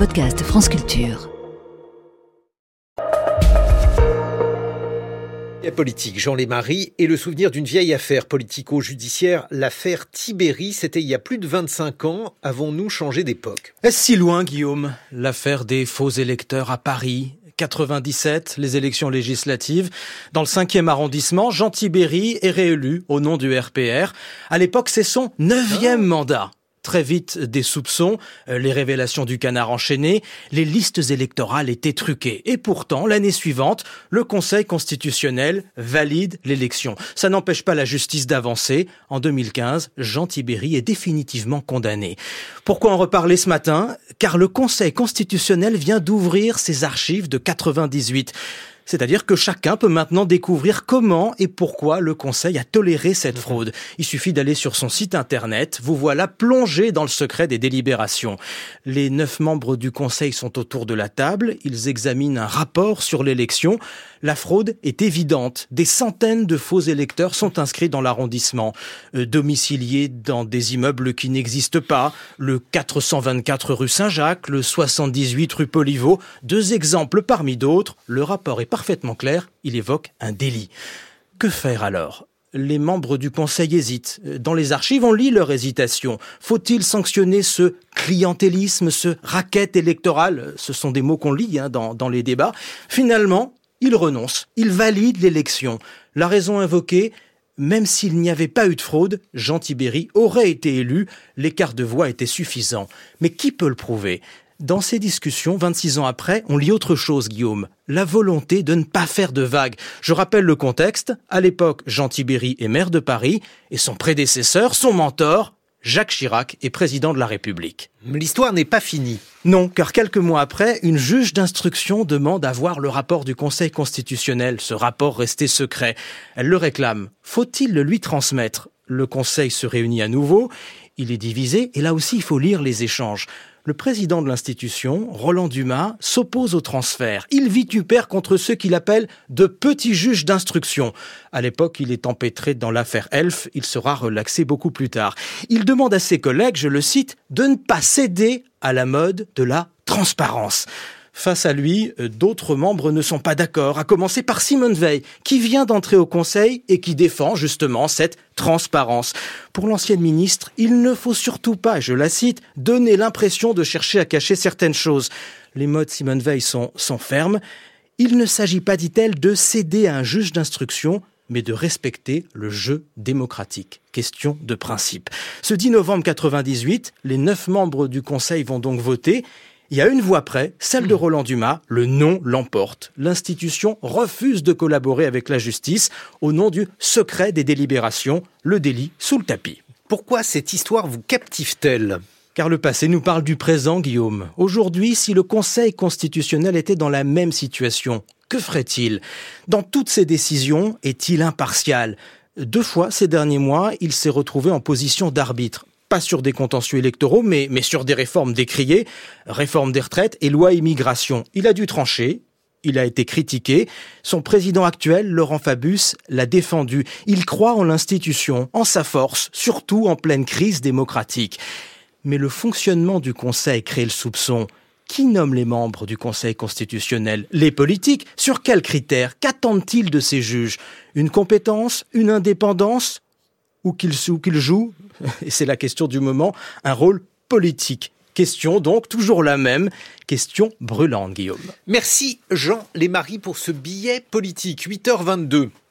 podcast France Culture. La politique, Jean Lémarie, et le souvenir d'une vieille affaire politico-judiciaire, l'affaire Tiberi. C'était il y a plus de 25 ans. Avons-nous changé d'époque ? Est-ce si loin, Guillaume ? L'affaire des faux électeurs à Paris, 97, les élections législatives. Dans le 5e arrondissement, Jean Tiberi est réélu au nom du RPR. À l'époque, c'est son 9e mandat. Très vite, des soupçons, les révélations du canard enchaîné, les listes électorales étaient truquées. Et pourtant, l'année suivante, le Conseil constitutionnel valide l'élection. Ça n'empêche pas la justice d'avancer. En 2015, Jean Tiberi est définitivement condamné. Pourquoi en reparler ce matin ? Car le Conseil constitutionnel vient d'ouvrir ses archives de 98. C'est-à-dire que chacun peut maintenant découvrir comment et pourquoi le Conseil a toléré cette fraude. Il suffit d'aller sur son site internet, vous voilà plongé dans le secret des délibérations. Les 9 membres du Conseil sont autour de la table, ils examinent un rapport sur l'élection. La fraude est évidente. Des centaines de faux électeurs sont inscrits dans l'arrondissement, domiciliés dans des immeubles qui n'existent pas, le 424 rue Saint-Jacques, le 78 rue Poliveau. 2 exemples parmi d'autres. Le rapport est parfaitement clair, il évoque un délit. Que faire alors ? Les membres du Conseil hésitent. Dans les archives, on lit leur hésitation. Faut-il sanctionner ce clientélisme, ce racket électoral ? Ce sont des mots qu'on lit dans les débats. Finalement, ils renoncent. Ils valident l'élection. La raison invoquée, même s'il n'y avait pas eu de fraude, Jean Tiberi aurait été élu. L'écart de voix était suffisant. Mais qui peut le prouver ? Dans ces discussions, 26 ans après, on lit autre chose, Guillaume. La volonté de ne pas faire de vagues. Je rappelle le contexte. À l'époque, Jean Tiberi est maire de Paris et son prédécesseur, son mentor, Jacques Chirac, est président de la République. L'histoire n'est pas finie. Non, car quelques mois après, une juge d'instruction demande à voir le rapport du Conseil constitutionnel, ce rapport resté secret. Elle le réclame. Faut-il le lui transmettre ? Le Conseil se réunit à nouveau, il est divisé, et là aussi il faut lire les échanges. Le président de l'institution, Roland Dumas, s'oppose au transfert. Il vitupère contre ceux qu'il appelle de petits juges d'instruction. À l'époque, il est empêtré dans l'affaire Elf. Il sera relaxé beaucoup plus tard. Il demande à ses collègues, je le cite, de ne pas céder à la mode de la transparence. Face à lui, d'autres membres ne sont pas d'accord, à commencer par Simone Veil, qui vient d'entrer au Conseil et qui défend justement cette transparence. Pour l'ancienne ministre, il ne faut surtout pas, je la cite, donner l'impression de chercher à cacher certaines choses. Les mots de Simone Veil sont fermes. Il ne s'agit pas, dit-elle, de céder à un juge d'instruction, mais de respecter le jeu démocratique. Question de principe. Ce 10 novembre 98, les 9 membres du Conseil vont donc voter. Il y a une voix près, celle de Roland Dumas, le non l'emporte. L'institution refuse de collaborer avec la justice au nom du secret des délibérations, le délit sous le tapis. Pourquoi cette histoire vous captive-t-elle ? Car le passé nous parle du présent, Guillaume. Aujourd'hui, si le Conseil constitutionnel était dans la même situation, que ferait-il ? Dans toutes ses décisions, est-il impartial ? 2 fois ces derniers mois, il s'est retrouvé en position d'arbitre. Pas sur des contentieux électoraux, mais sur des réformes décriées, réforme des retraites et loi immigration. Il a dû trancher, il a été critiqué. Son président actuel, Laurent Fabius, l'a défendu. Il croit en l'institution, en sa force, surtout en pleine crise démocratique. Mais le fonctionnement du Conseil crée le soupçon. Qui nomme les membres du Conseil constitutionnel ? Les politiques ? Sur quels critères ? Qu'attendent-ils de ces juges ? Une compétence ? Une indépendance ? Ou qu'ils jouent, et c'est la question du moment, un rôle politique. Question donc toujours la même, question brûlante, Guillaume. Merci Jean Lémarie pour ce billet politique, 8h22.